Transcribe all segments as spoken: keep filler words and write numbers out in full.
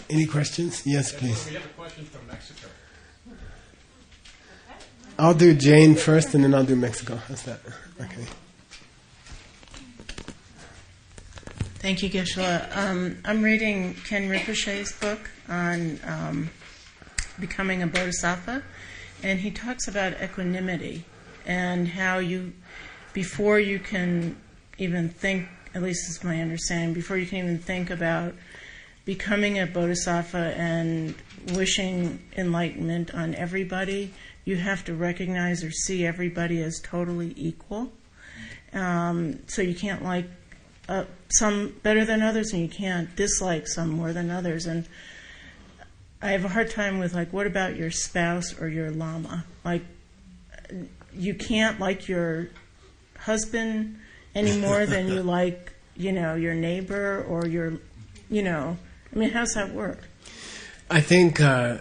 Any questions? Yes, please. We have a question from Mexico. I'll do Jane first, and then I'll do Mexico. How's that? Okay. Thank you, Geshe-la. Um, I'm reading Ken Rinpoche's book on um, becoming a bodhisattva, and he talks about equanimity and how you, before you can even think, at least is my understanding, before you can even think about becoming a bodhisattva and wishing enlightenment on everybody, you have to recognize or see everybody as totally equal. Um, so you can't like uh, some better than others, and you can't dislike some more than others. And I have a hard time with, like, what about your spouse or your lama? Like, you can't like your husband any more than you like, you know, your neighbor or your, you know, I mean, how's that work? I think uh,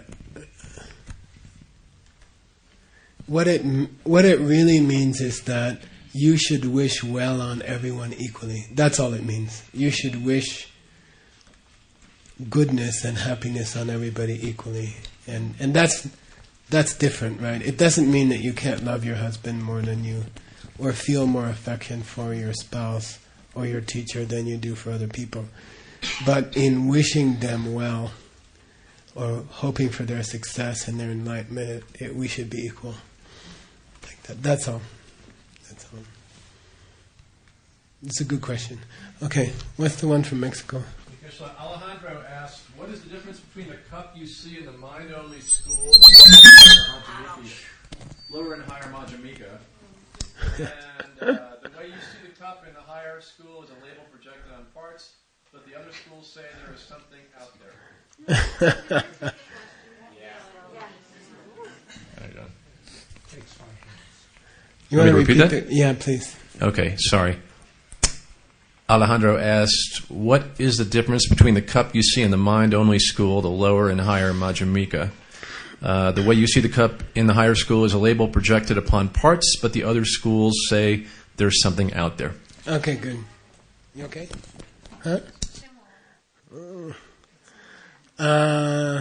what it what it really means is that you should wish well on everyone equally. That's all it means. You should wish goodness and happiness on everybody equally, and and that's that's different, right? It doesn't mean that you can't love your husband more than you, or feel more affection for your spouse or your teacher than you do for other people. But in wishing them well, or hoping for their success and their enlightenment, it, it, we should be equal. Like that. That's all. That's all. It's a good question. Okay, what's the one from Mexico? Alejandro asked, what is the difference between the cup you see in the mind-only school, lower and higher Madhyamika, and uh, the way you see the cup in the higher school is a label projected on parts, but the other schools say there is something out there? You want to repeat repeat that? The, yeah, please. Okay, sorry. Alejandro asked, what is the difference between the cup you see in the mind-only school, the lower and higher Madhyamika? Uh, the way you see the cup in the higher school is a label projected upon parts, but the other schools say there's something out there. Okay, good. You okay? Huh? Uh,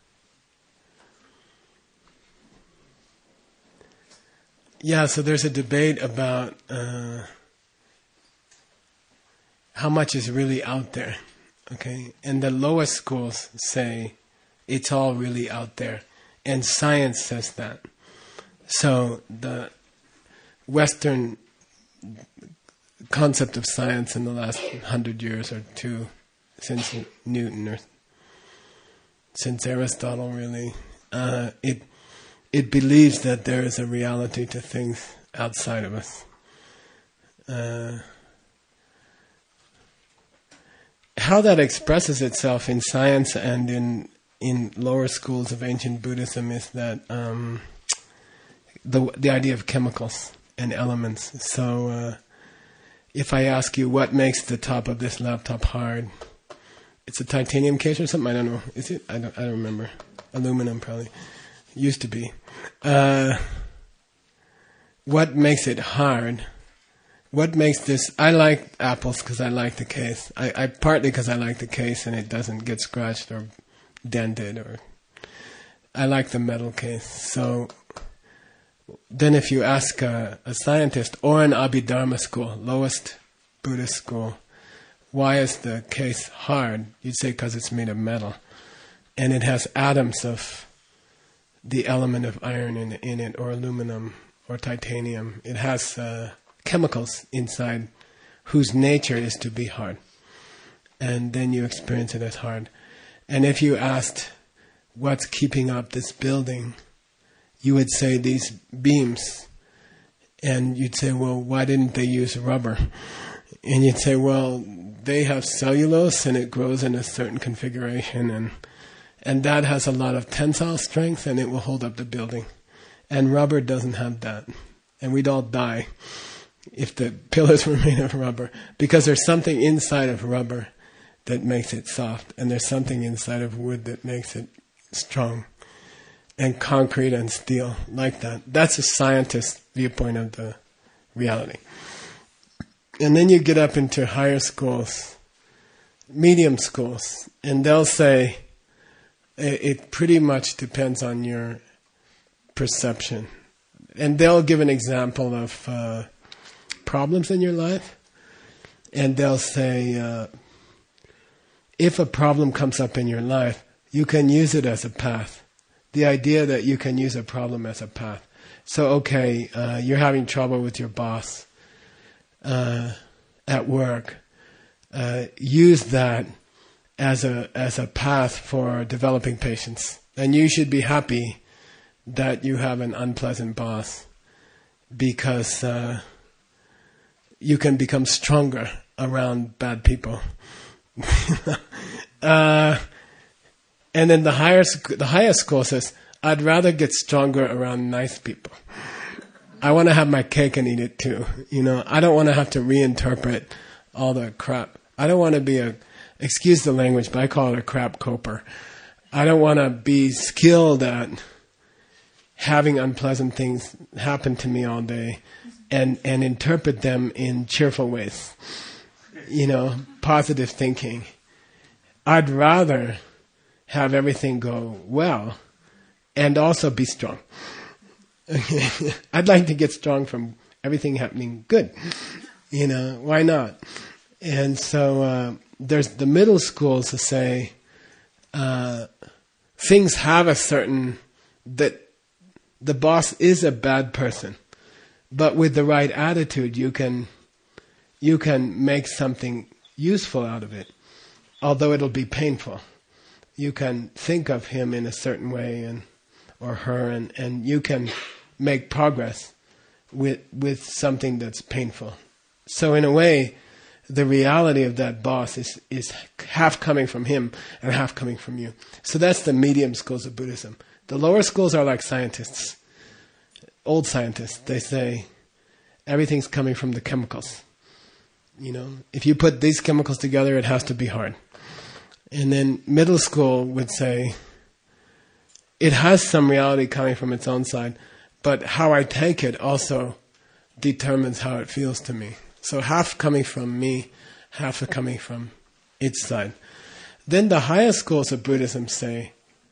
yeah, so there's a debate about uh, how much is really out there, okay? And the lowest schools say it's all really out there, and science says that. So the Western concept of science in the last hundred years or two, since Newton or since Aristotle, really, uh, it it believes that there is a reality to things outside of us. Uh, how that expresses itself in science and in in lower schools of ancient Buddhism is that um, the the idea of chemicals and elements. So, uh, if I ask you what makes the top of this laptop hard, it's a titanium case or something. I don't know. Is it? I don't. I don't remember. Aluminum, probably. Used to be. Uh, what makes it hard? What makes this? I like apples because I like the case. I, I partly because I like the case and it doesn't get scratched or dented, or I like the metal case. So then, if you ask a, a scientist or an Abhidharma school, lowest Buddhist school, why is the case hard? You'd say because it's made of metal, and it has atoms of the element of iron in, in it, or aluminum, or titanium. It has uh, chemicals inside whose nature is to be hard, and then you experience it as hard. And if you asked, what's keeping up this building, you would say these beams, and you'd say, well, why didn't they use rubber? And you'd say, well, they have cellulose and it grows in a certain configuration, and and that has a lot of tensile strength and it will hold up the building. And rubber doesn't have that. And we'd all die if the pillars were made of rubber, because there's something inside of rubber that makes it soft, and there's something inside of wood that makes it strong, and concrete and steel, like that. That's a scientist's viewpoint of the reality. And then you get up into higher schools, medium schools, and they'll say, It, it pretty much depends on your perception. And they'll give an example of uh, problems in your life, and they'll say, uh, if a problem comes up in your life, you can use it as a path. The idea that you can use a problem as a path. So, okay, uh, you're having trouble with your boss uh, at work. Uh, use that as a as a path for developing patience. And you should be happy that you have an unpleasant boss, because uh, you can become stronger around bad people. uh, and then the higher sc- the highest school says, I'd rather get stronger around nice people. I want to have my cake and eat it too. You know, I don't want to have to reinterpret all the crap. I don't want to be a, excuse the language, but I call it a crap coper. I don't want to be skilled at having unpleasant things happen to me all day and, and interpret them in cheerful ways. You know, positive thinking. I'd rather have everything go well and also be strong. I'd like to get strong from everything happening good. You know, why not? And so uh, there's the middle schools to say uh, things have a certain, that the boss is a bad person, but with the right attitude, you can you can make something useful out of it, although it'll be painful. You can think of him in a certain way, and or her, and, and you can make progress with with something that's painful. So in a way, the reality of that boss is, is half coming from him and half coming from you. So that's the medium schools of Buddhism. The lower schools are like scientists, old scientists. They say everything's coming from the chemicals. You know, if you put these chemicals together, it has to be hard. And then middle school would say it has some reality coming from its own side, but how I take it also determines how it feels to me. So half coming from me, half coming from its side. Then the higher schools of Buddhism say,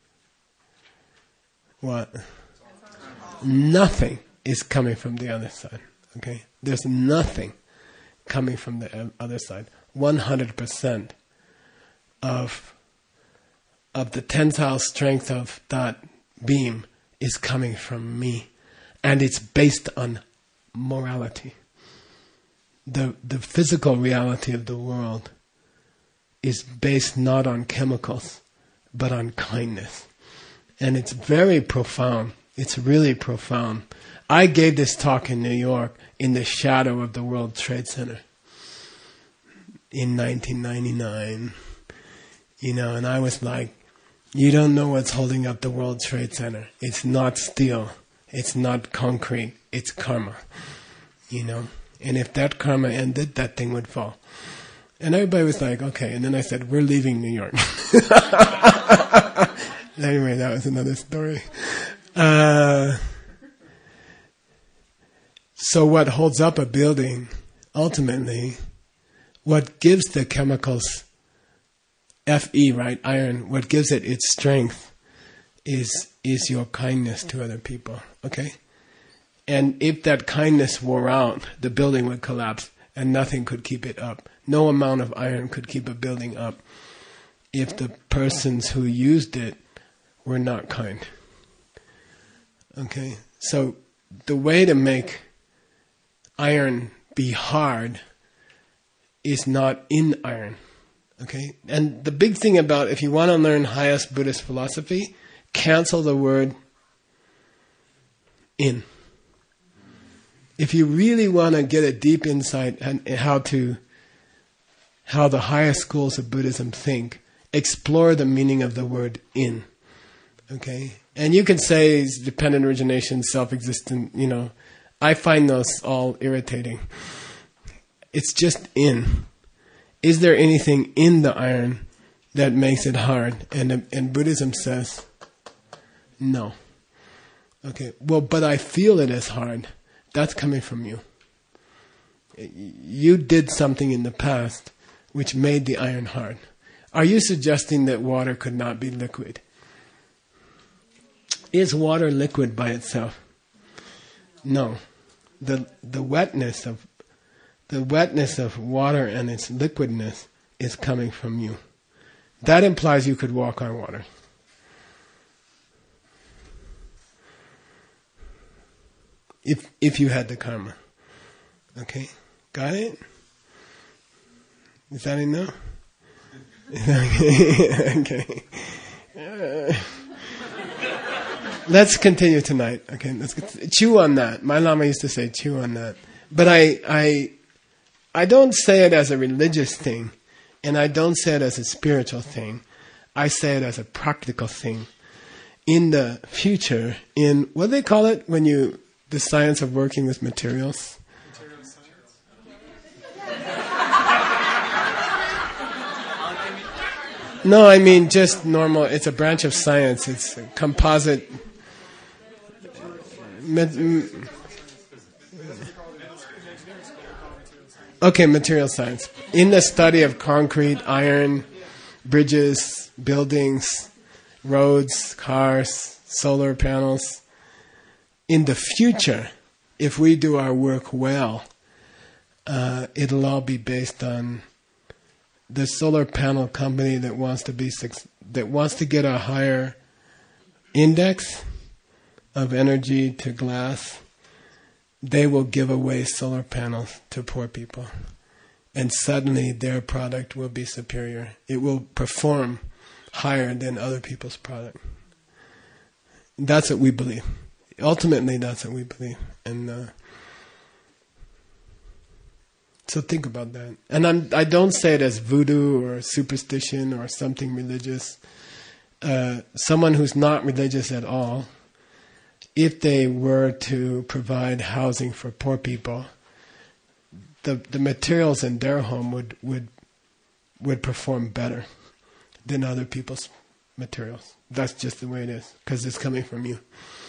what? Nothing is coming from the other side. Okay? There's nothing coming from the other side. one hundred percent of of the tensile strength of that beam is coming from me. And it's based on morality. The the physical reality of the world is based not on chemicals, but on kindness. And it's very profound. It's really profound. I gave this talk in New York in the shadow of the World Trade Center in nineteen ninety-nine. You know, and I was like, you don't know what's holding up the World Trade Center. It's not steel. It's not concrete. It's karma. You know? And if that karma ended, that thing would fall. And everybody was like, okay. And then I said, we're leaving New York. Anyway, that was another story. Uh, so what holds up a building, ultimately, what gives the chemicals Fe, right, iron, what gives it its strength is is your kindness to other people, okay? And if that kindness wore out, the building would collapse and nothing could keep it up. No amount of iron could keep a building up if the persons who used it were not kind. Okay? So the way to make iron be hard is not in iron. Okay? And the big thing about, if you want to learn highest Buddhist philosophy, cancel the word in. If you really want to get a deep insight in how to, how the highest schools of Buddhism think, explore the meaning of the word in. Okay? And you can say it's dependent origination, self-existent, you know. I find those all irritating. It's just in. Is there anything in the iron that makes it hard? And, and Buddhism says, no. Okay, well, but I feel it as hard. That's coming from you. You did something in the past which made the iron hard. Are you suggesting that water could not be liquid? Is water liquid by itself? No. The the wetness of the wetness of water and its liquidness is coming from you. That implies you could walk on water. If if you had the karma. Okay? Got it? Is that enough? Okay. Okay. Uh, let's continue tonight. Okay, let's get, chew on that. My Lama used to say, chew on that. But I, I, I don't say it as a religious thing, and I don't say it as a spiritual thing. I say it as a practical thing. In the future, in what do they call it when you the science of working with materials? Material science. No, I mean just normal. It's a branch of science. It's a composite. Okay, material science. In the study of concrete, iron, bridges, buildings, roads, cars, solar panels. In the future, if we do our work well, uh, it'll all be based on the solar panel company that wants to be that wants to get a higher index of energy to glass. They will give away solar panels to poor people, and suddenly their product will be superior. It will perform higher than other people's product. That's what we believe. Ultimately, that's what we believe, and uh, so think about that. And I'm, I don't say it as voodoo or superstition or something religious. Uh, someone who's not religious at all, if they were to provide housing for poor people, the the materials in their home would would would perform better than other people's materials. That's just the way it is, because it's coming from you.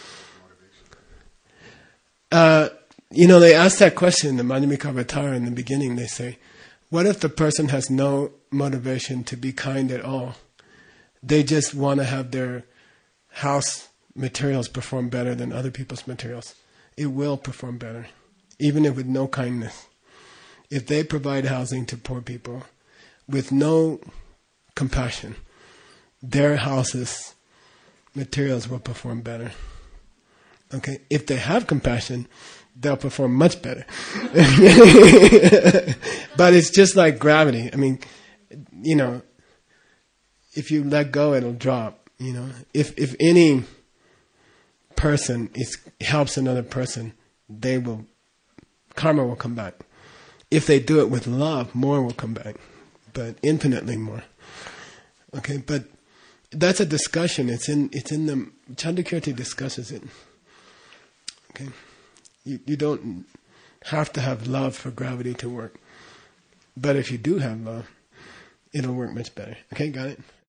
Uh, you know, they ask that question in the Madhyamika Avatara in the beginning. They say, what if the person has no motivation to be kind at all? They just want to have their house materials perform better than other people's materials. It will perform better, even if with no kindness. If they provide housing to poor people with no compassion, their houses materials will perform better. Okay, if they have compassion, they'll perform much better. But it's just like gravity. I mean, you know, if you let go, it'll drop. You know, if if any person is helps another person, they will karma will come back. If they do it with love, more will come back, but infinitely more. Okay, but that's a discussion. It's in it's in the Chandrakirti discusses it. Okay, you you don't have to have love for gravity to work, but if you do have love, it'll work much better. Okay, got it?